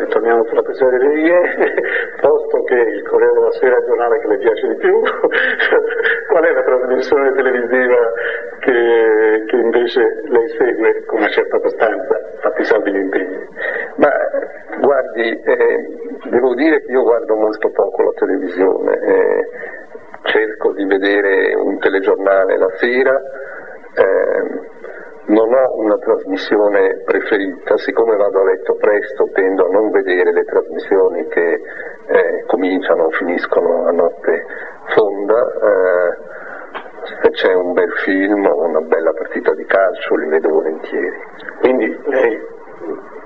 torniamo sulla questione delle vie, posto che il Corriere della Sera è il giornale che le piace di più, qual è la trasmissione televisiva che invece lei segue con una certa costanza, fatti salvi gli impegni? Ma guardi, devo dire che io guardo molto poco la televisione, cerco di vedere un telegiornale la sera, non ho una trasmissione preferita, siccome vado a letto presto tendo a non vedere le trasmissioni che cominciano o finiscono a notte fonda, se c'è un bel film o una bella partita di calcio li vedo volentieri. Quindi lei